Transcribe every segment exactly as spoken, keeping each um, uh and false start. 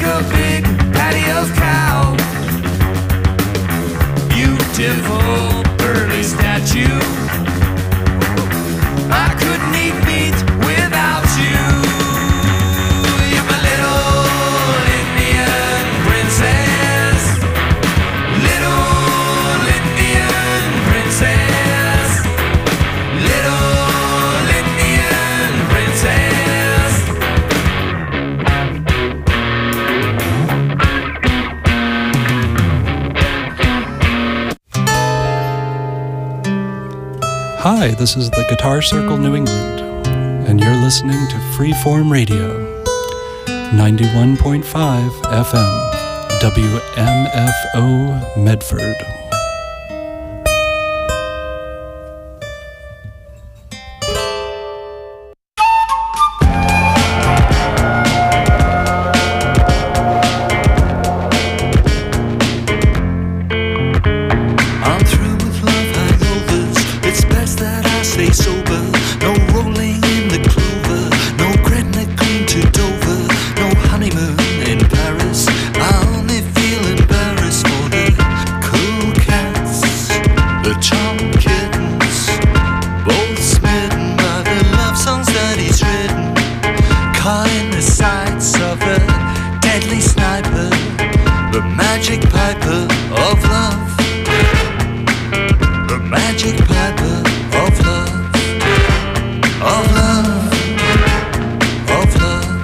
a big patio cow. Beautiful early statue. I couldn't eat meat without you. You're my little Indian princess. Little Indian princess. Little Indian princess. Hi, this is the Guitar Circle New England, and you're listening to Freeform Radio, ninety-one point five F M, W M F O Medford. I'm through with love hangovers. It's best that I stay sober. No rolling in the clover. No Gretna Green to Dover. No honeymoon in Paris. I only feel embarrassed for the cool cats, the charmed kittens, both smitten by the love songs that he's written. Caught in the sights of a deadly sniper, the magic piper of love. The magic piper of love, of love, of love.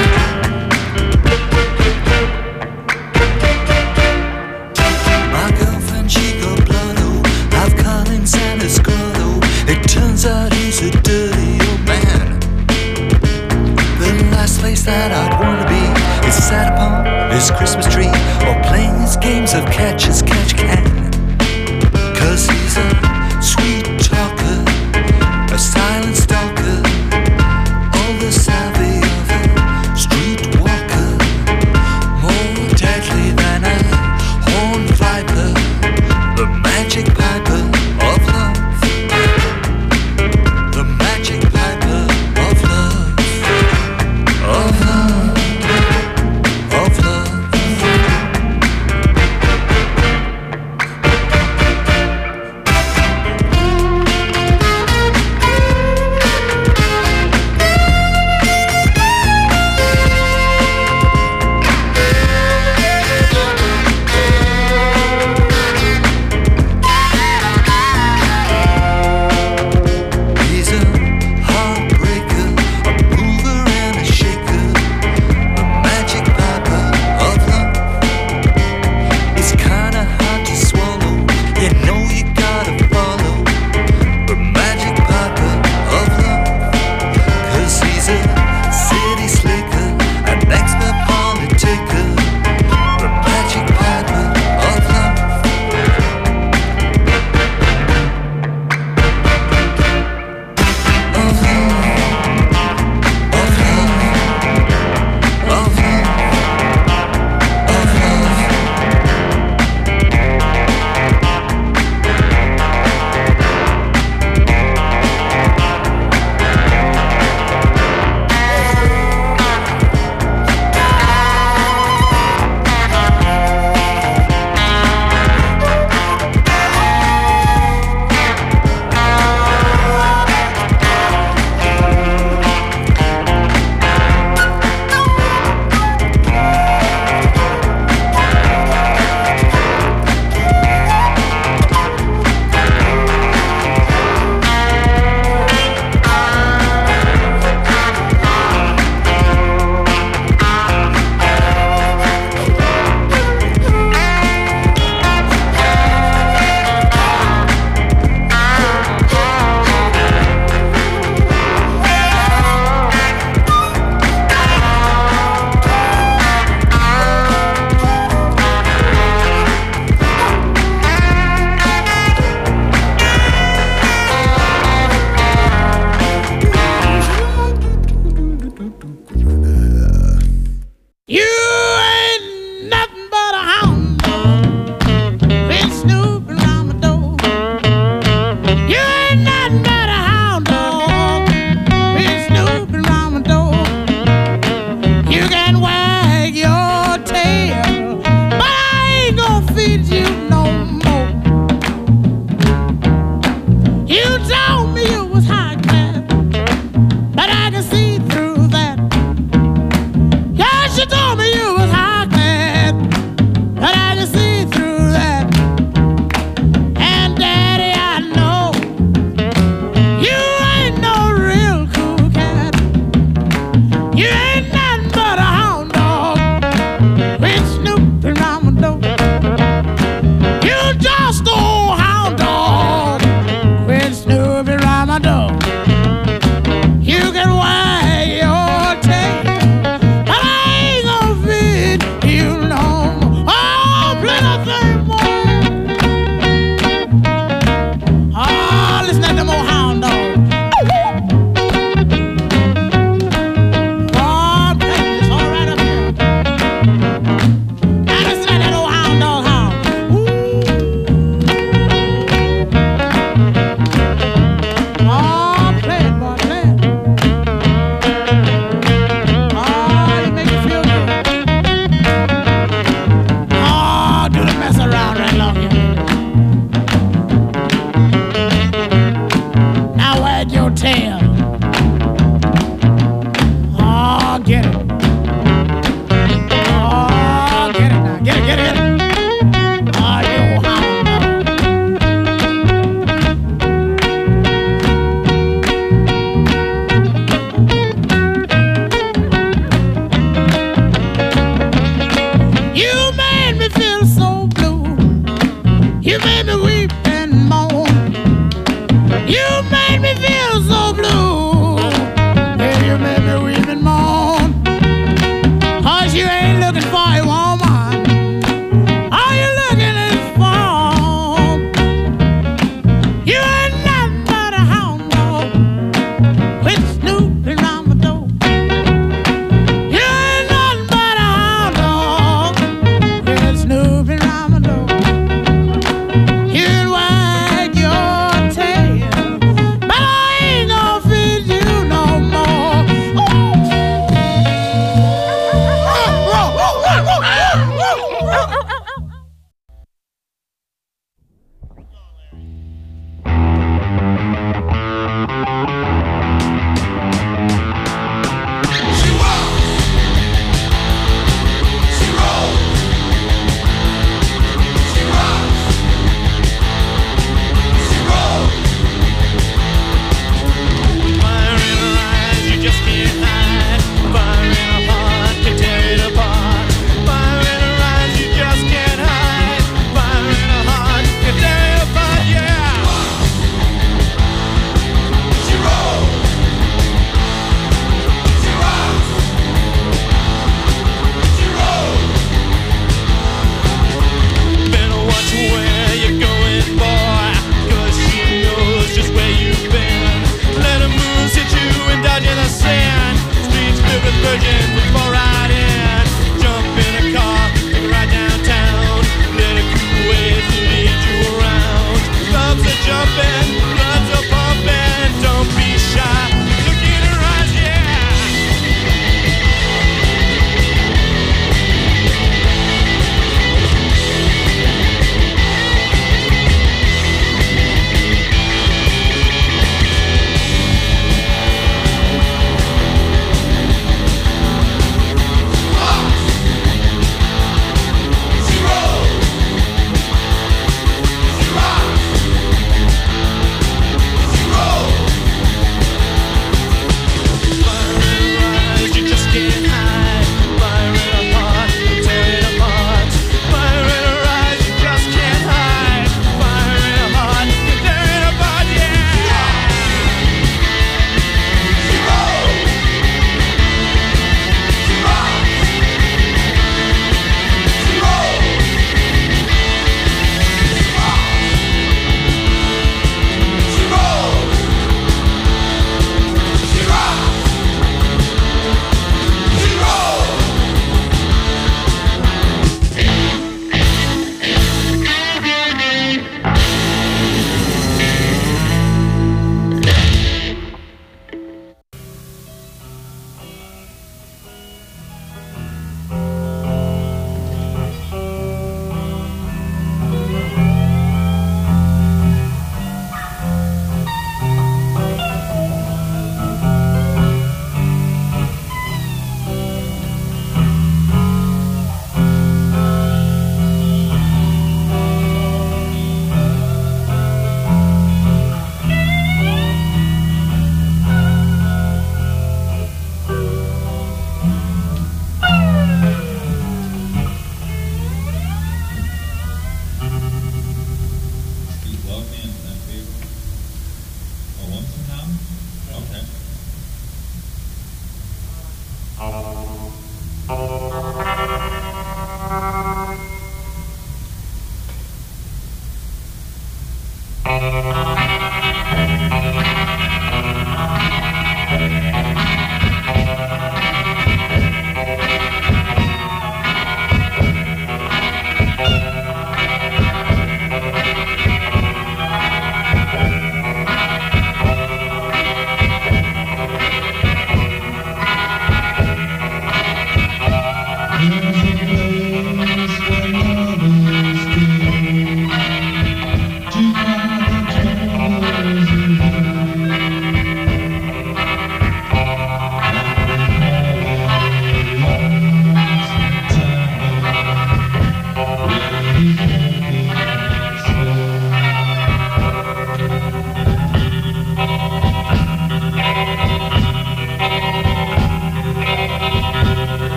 My girlfriend, she got blotto. I've caught in Santa's grotto. It turns out he's a dirty old man. The last place that I'd wanna be is sat upon his Christmas tree, or playing his games of catch as catch can. Cause he's a sweet talker, a silent stalker, all the savvy of a streetwalker, more deadly than a horned viper, the magic piper of love, the magic piper of love, of love, of love.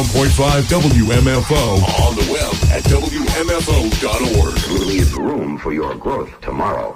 point five W M F O. On the web at W M F O dot org. Leave room for your growth tomorrow.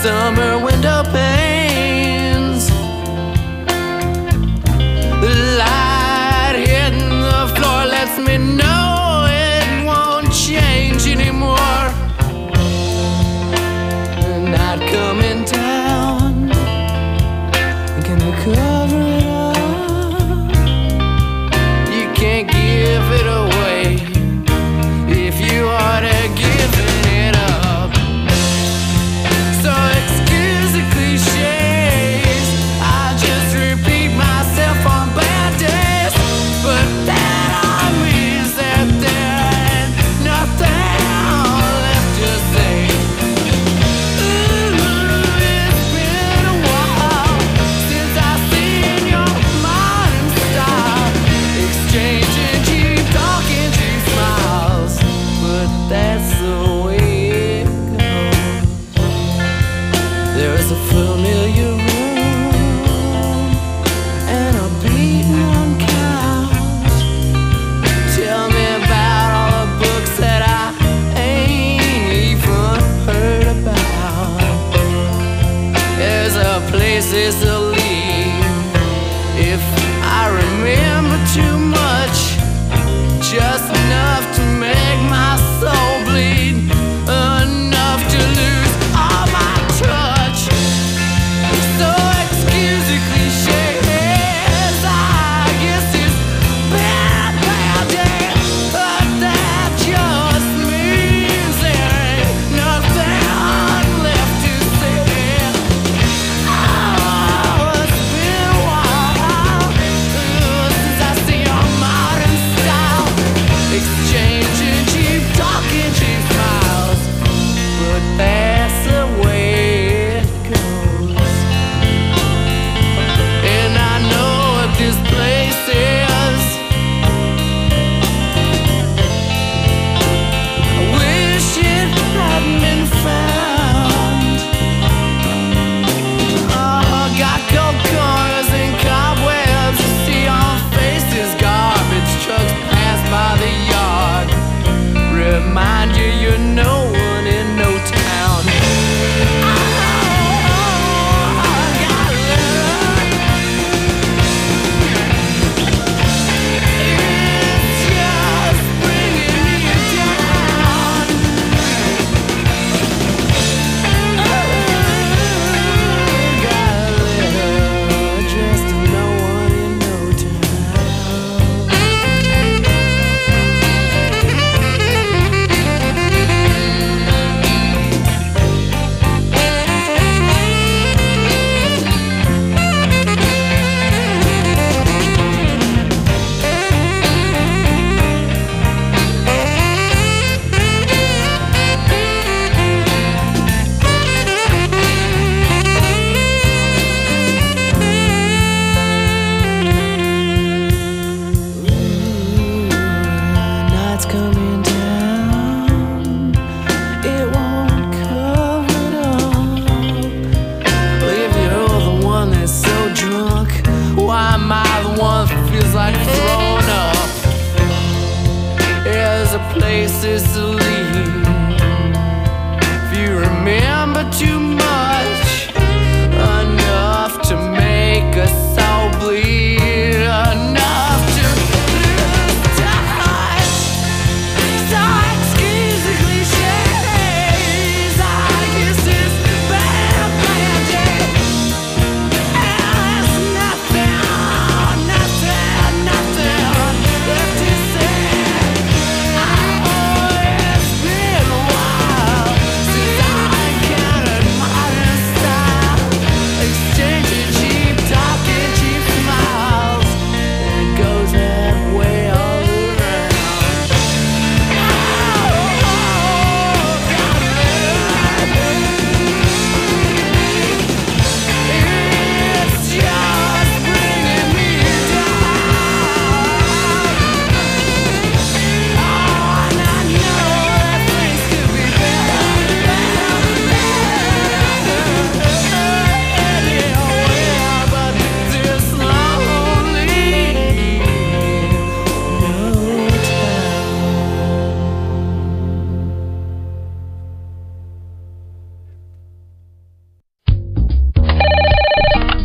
summer window panes. The light hitting the floor lets me know it won't change anymore. Not coming down. Can you cover it up? You can't give it away if you are to give it up. So excuse the cliches, I just repeat myself on bad days, but that all means that there ain't nothing left to say. Ooh, it's been a while since I've seen your modern style, exchanging cheap talking, cheap smiles, but that's the way it goes. There's a familiar room and a beaten couch. Tell me about all the books that I ain't even heard about. There's a place that's to leave if I remember too much, just enough to make my soul bleed, enough to lose all my touch. So excuse the cliches, I guess it's bad, bad day, but that just means there ain't nothing left to say. Ah.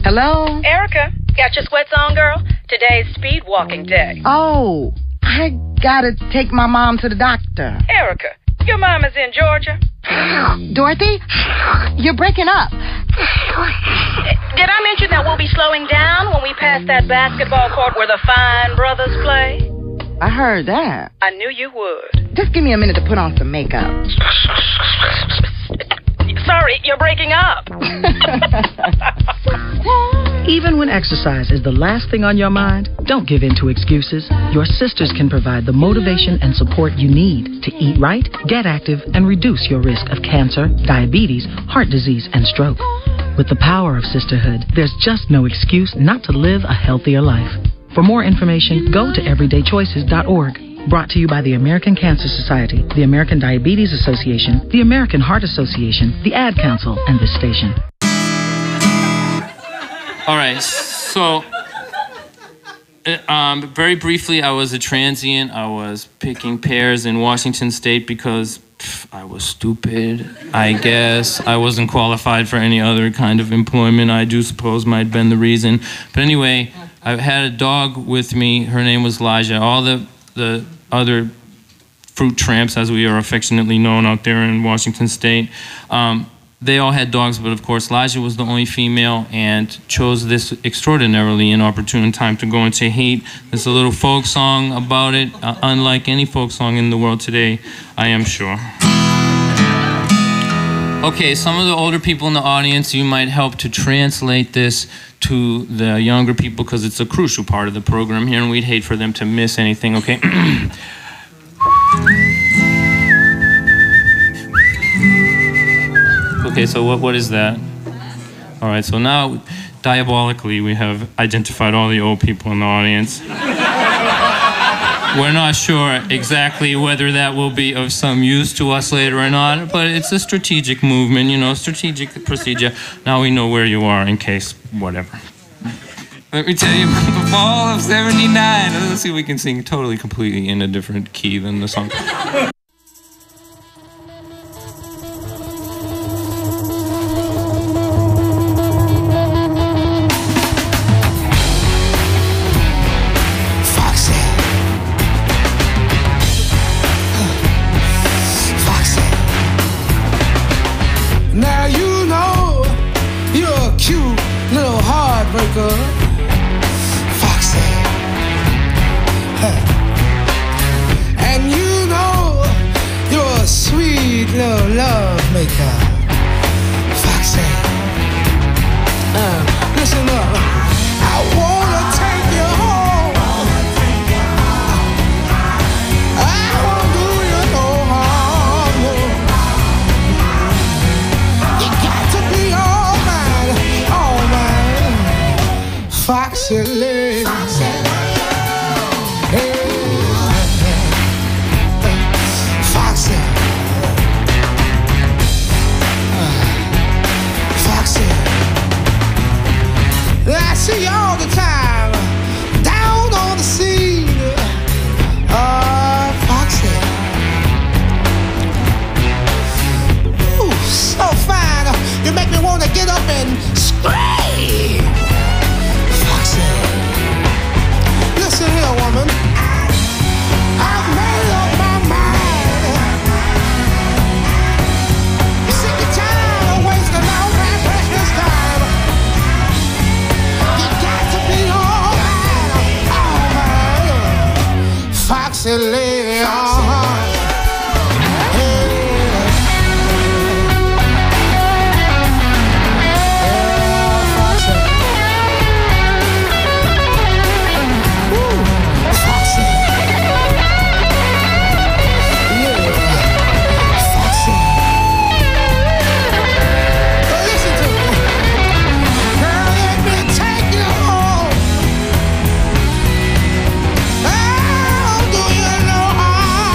Hello? Erica, got your sweats on, girl? Today's speed walking day. Oh, I gotta take my mom to the doctor. Erica, your mom is in Georgia. Dorothy, you're breaking up. Did I mention that we'll be slowing down when we pass that basketball court where the fine brothers play? I heard that. I knew you would. Just give me a minute to put on some makeup. Sorry, you're breaking up. Even when exercise is the last thing on your mind, don't give in to excuses. Your sisters can provide the motivation and support you need to eat right, get active, and reduce your risk of cancer, diabetes, heart disease, and stroke. With the power of sisterhood, there's just no excuse not to live a healthier life. For more information, go to everyday choices dot org. Brought to you by the American Cancer Society, the American Diabetes Association, the American Heart Association, the Ad Council, and this station. All right, so um, very briefly, I was a transient. I was picking pears in Washington State because pff, I was stupid, I guess. I wasn't qualified for any other kind of employment. I do suppose might have been the reason. But anyway, I had a dog with me. Her name was Elijah. All the, the other fruit tramps, as we are affectionately known out there in Washington State, um, they all had dogs, but of course Elijah was the only female and chose this extraordinarily inopportune time to go into hate. There's a little folk song about it, uh, unlike any folk song in the world today, I am sure. Okay, some of the older people in the audience, you might help to translate this to the younger people because it's a crucial part of the program here and we'd hate for them to miss anything, okay? Okay, so what what is that? All right, so now, diabolically, we have identified all the old people in the audience. We're not sure exactly whether that will be of some use to us later or not, but it's a strategic movement, you know, strategic procedure. Now we know where you are in case whatever. Let me tell you about the fall of seventy-nine. Let's see if we can sing totally, completely in a different key than the song. Foxy, huh. And you know you're a sweet little love maker, Foxy. Uh, listen up, I wanna take you home. I won't do you no harm, no. You got to be all mine, all mine. Foxy lady, Foxy lady. Hey, Foxy, uh, Foxy. I see you all the time down on the scene, uh, Foxy. Ooh, so fine, you make me want to get up and scream. Listen here, woman. I've made up my mind. You see the time of wasting all my precious time. You got to be all mine, all mine. Foxy lady, uh-huh. Oh, do you know how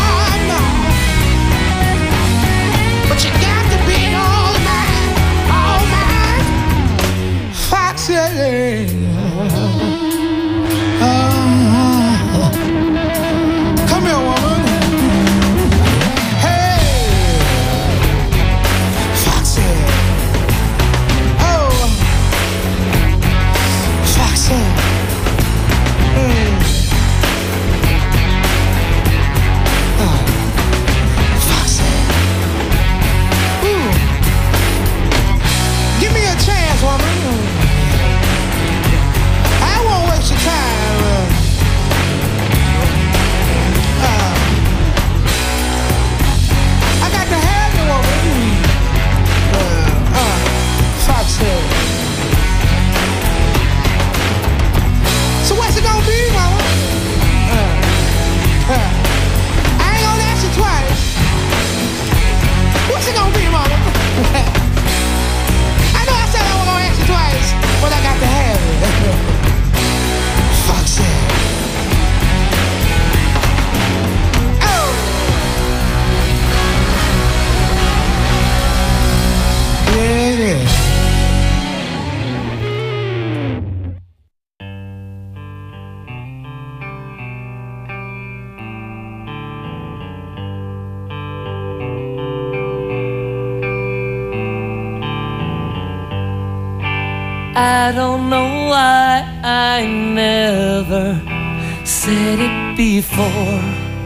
I don't know why I never said it before.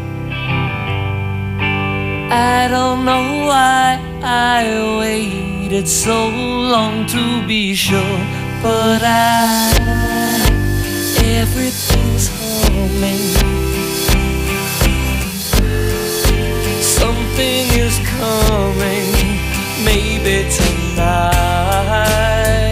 I don't know why I waited so long to be sure. But I, everything's humming. Something is coming, maybe tonight.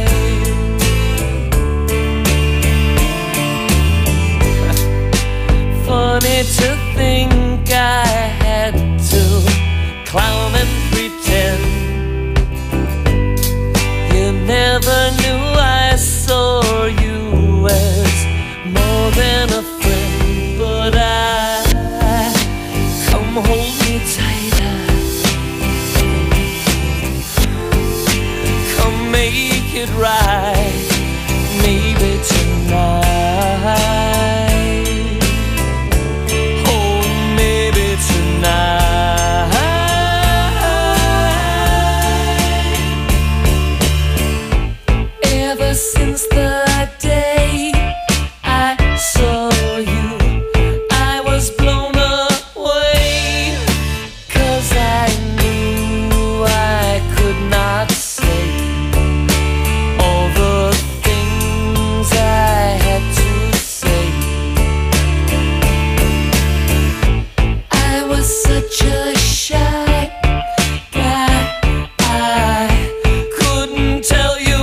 Funny to think I had to clown and pretend. You never knew I saw you as more than a friend. But I, come hold me tighter, come make it right, maybe tonight. Since the day I saw you, I was blown away, 'cause I knew I could not say all the things I had to say. I was such a shy guy, I couldn't tell you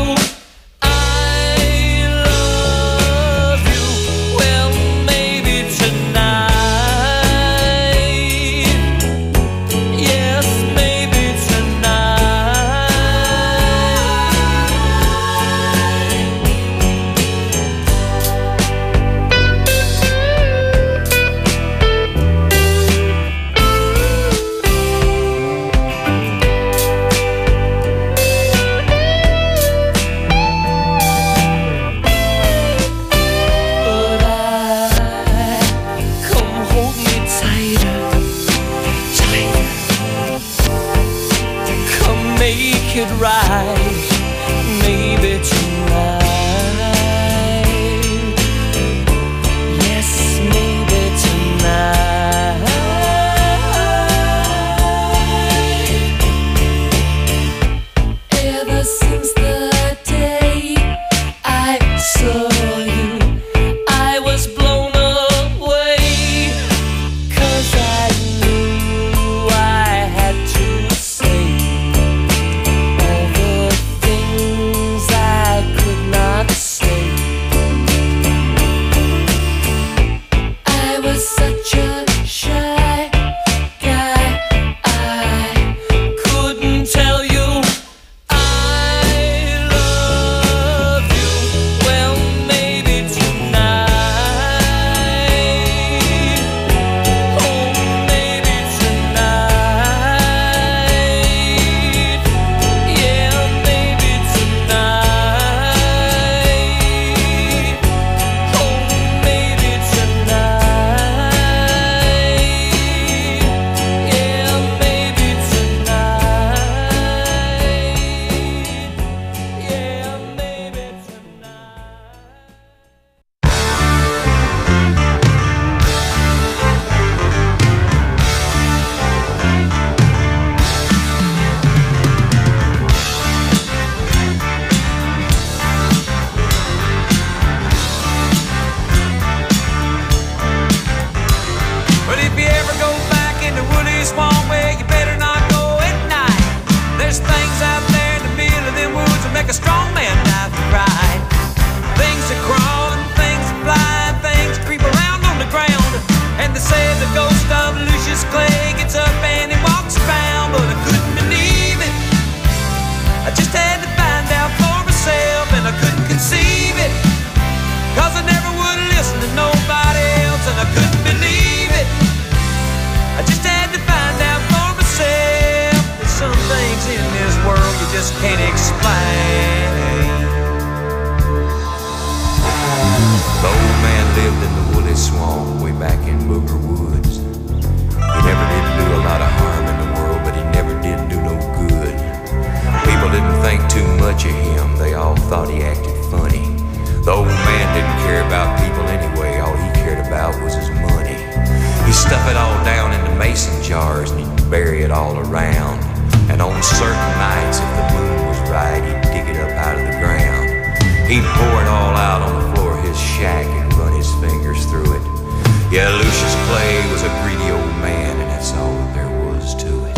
much of him, they all thought he acted funny. The old man didn't care about people anyway. All he cared about was his money. He'd stuff it all down into mason jars and he'd bury it all around. And on certain nights, if the moon was right, he'd dig it up out of the ground. He'd pour it all out on the floor of his shack and run his fingers through it. Yeah, Lucius Clay was a greedy old man, and that's all that there was to it.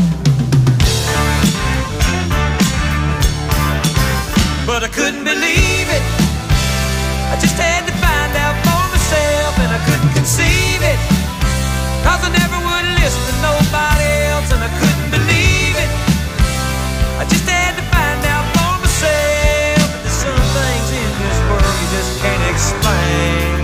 But I couldn't believe it. I just had to find out for myself, and I couldn't conceive it, 'cause I never would listen to nobody else, and I couldn't believe it. I just had to find out for myself. But there's some things in this world you just can't explain.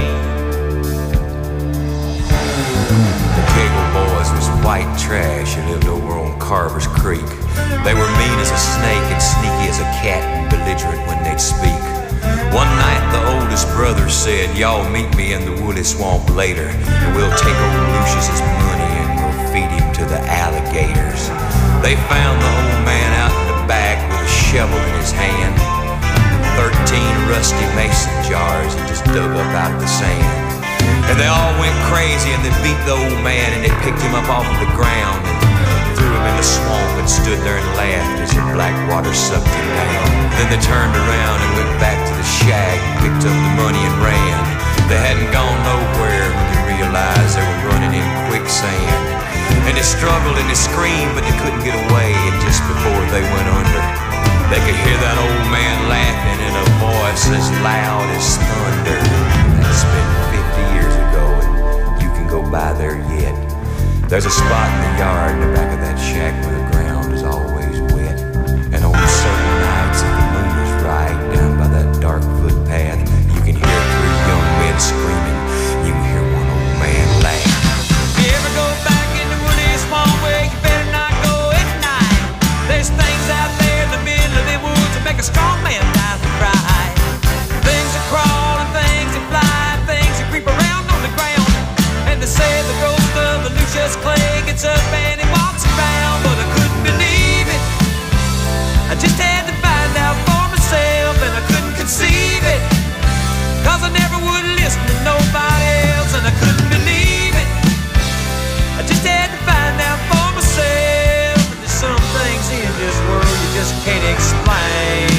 The Cagle boys was white trash who lived over on Carver's Creek. They were mean as a snake and sneaky as a cat and belligerent when they'd speak. One night the oldest brother said, "Y'all meet me in the woolly swamp later, and we'll take old Lucius's money and we'll feed him to the alligators." They found the old man out in the back with a shovel in his hand, thirteen rusty mason jars he just dug up out of the sand. And they all went crazy and they beat the old man and they picked him up off of the ground and threw him in the swamp and stood there and laughed as the black water sucked him down. Then they turned around and went back to the shack and picked up the money and ran. They hadn't gone nowhere when they realized they were running in quicksand. And they struggled and they screamed, but they couldn't get away. And just before they went under, they could hear that old man laughing in a voice as loud as thunder. That's been fifty years ago, and you can go by there yet. There's a spot in the yard in the back of that shack where the ground is always wet. And on certain nights, if the moon is right, down by that dark footpath, you can hear three young men screaming. You can hear one old man laugh. If you ever go back in the woody swamp where you better not go at night, there's things out there in the middle of the woods that make a strong man die to cry. Things that crawl and things that fly, things that creep around on the ground. And they say the ghost of the Lucius Clay gets up and he walks around. But I couldn't believe it. I just had to find out for myself, and I couldn't conceive it, 'cause I never would listen to nobody else, and I couldn't believe it. I just had to find out for myself. And there's some things in this world you just can't explain.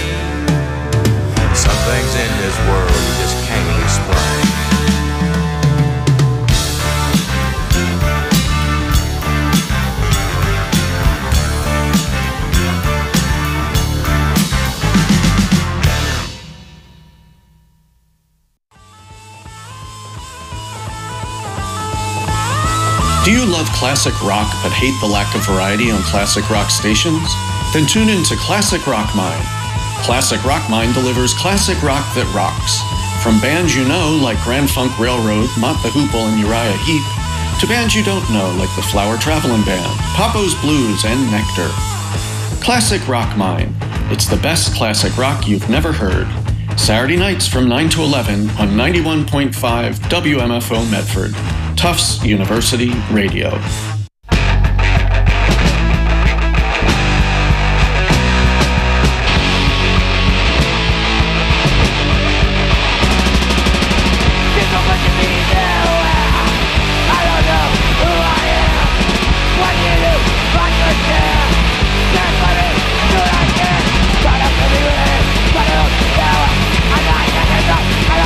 Some things in this world you just can't explain. Do you love classic rock but hate the lack of variety on classic rock stations? Then tune in to Classic Rock Mine. Classic Rock Mine delivers classic rock that rocks. From bands you know like Grand Funk Railroad, Mott the Hoople, and Uriah Heep, to bands you don't know like the Flower Traveling Band, Papo's Blues, and Nectar. Classic Rock Mine. It's the best classic rock you've never heard. Saturday nights from nine to eleven on ninety-one point five W M F O Medford. Tufts University Radio.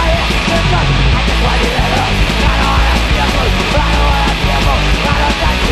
I don't wanna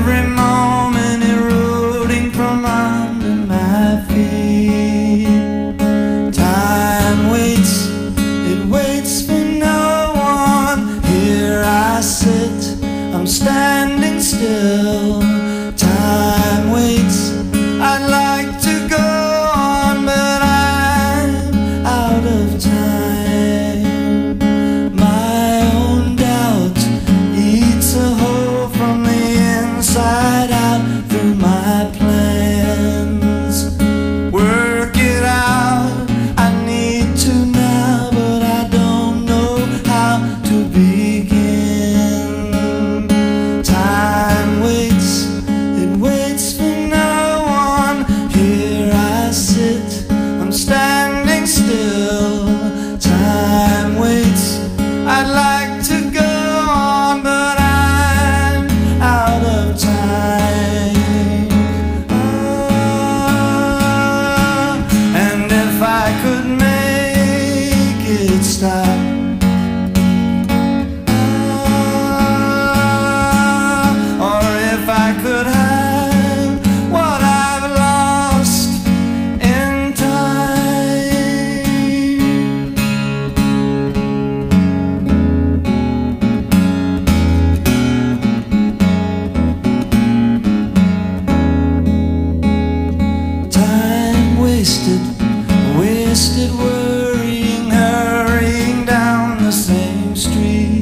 every moment eroding from under my feet. Time waits, it waits for no one. Here I sit, I'm standing still. Time waits, I'd like to go on, but I'm out of time. My own doubt eats a hole from the inside out through my plans. Work it out, I need to now, but I don't know how to begin. Time waits, it waits for no one. Here I sit, I'm standing still. Time waits, I'd like to go on, but I'm out of time. Ah, and if I could make it stop, ah, or if I could have what I've lost in time. Time wasted, wasted worrying, hurrying down the same street.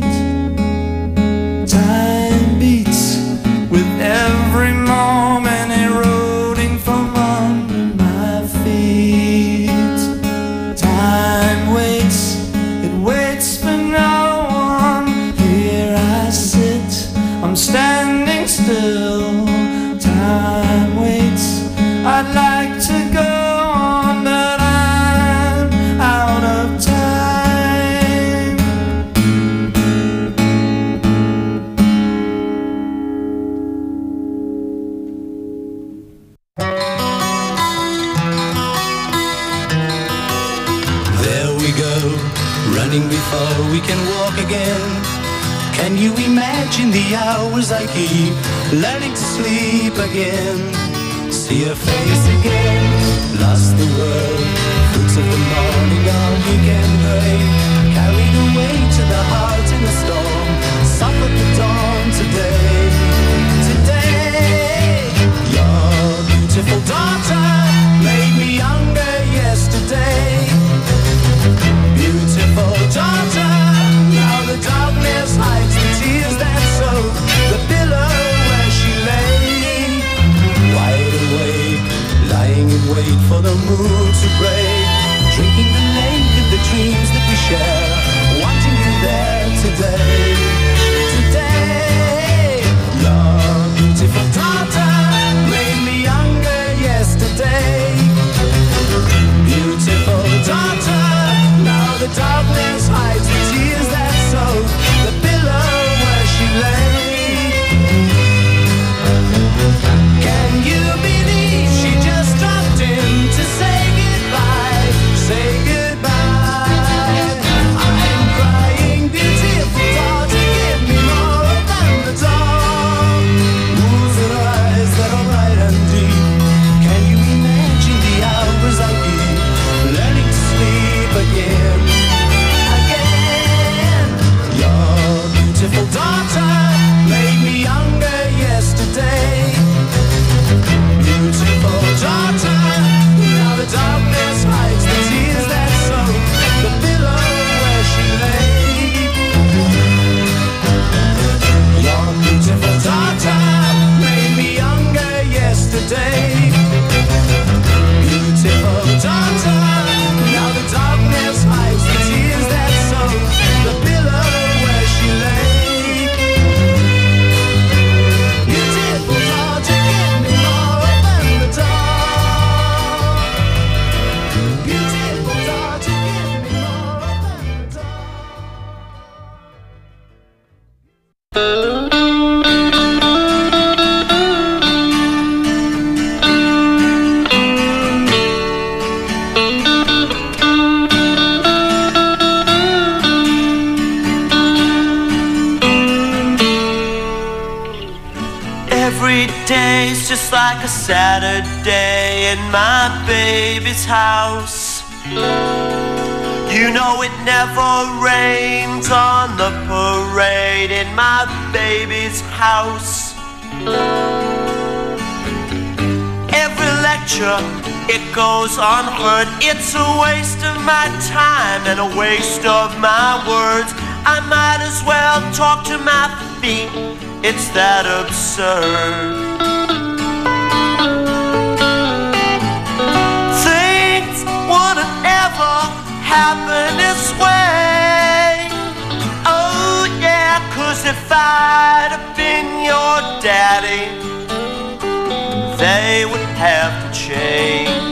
Time beats with every moment eroding from under my feet. Time waits, it waits for no one. Here I sit, I'm standing still. Time waits, I'd like to go on, but I'm out of time. There we go, running before we can walk again. Can you imagine the hours I keep learning to sleep again? See your face again, lost the world, fruits of the morning, all you can pray. Carried away to the heart in a storm, suffered the dawn today. Today, your beautiful daughter made me younger yesterday. Beautiful daughter, now the darkness hides the tears that soak the pillow where she lay. Wide awake, lying in wait for the moon to break, drinking the lake of the dreams that we share, wanting you there today. Today, Every day's just like a Saturday in my baby's house. You know it never rains on the parade in my baby's house. Every lecture, it goes unheard. It's a waste of my time and a waste of my words. I might as well talk to my feet. It's that absurd. Things wouldn't ever happen this way. Oh yeah, 'cause if I'd have been your daddy, they would have to change.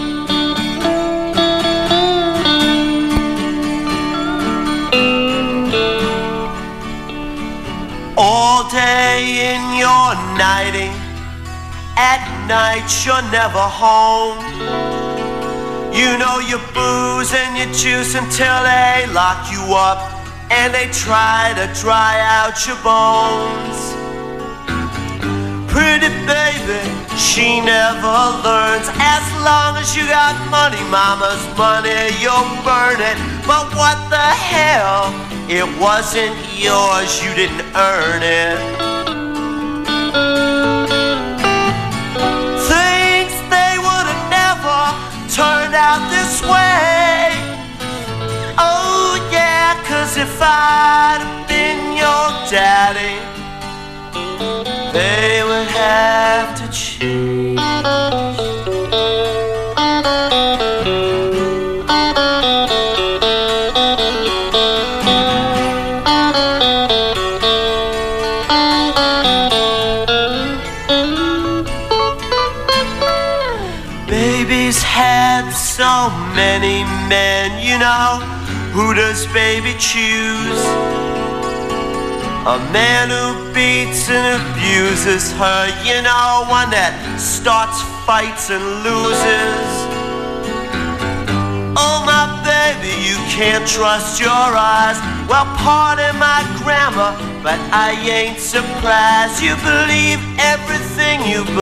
All day in your nighting, at night you're never home. You know you booze and you juice until they lock you up and they try to dry out your bones. Pretty baby, she never learns. As long as you got money, mama's money, you'll burn it. But what the hell? It wasn't yours, you didn't earn it. Things they would have never turned out this way. Oh yeah, 'cause if I'd have been your daddy, they would have to change. Baby's had so many men, you know. Who does baby choose? A man who beats and abuses her, you know, one that starts fights and loses. Oh my baby, you can't trust your eyes. Well, pardon my grammar, but I ain't surprised. You believe everything you believe.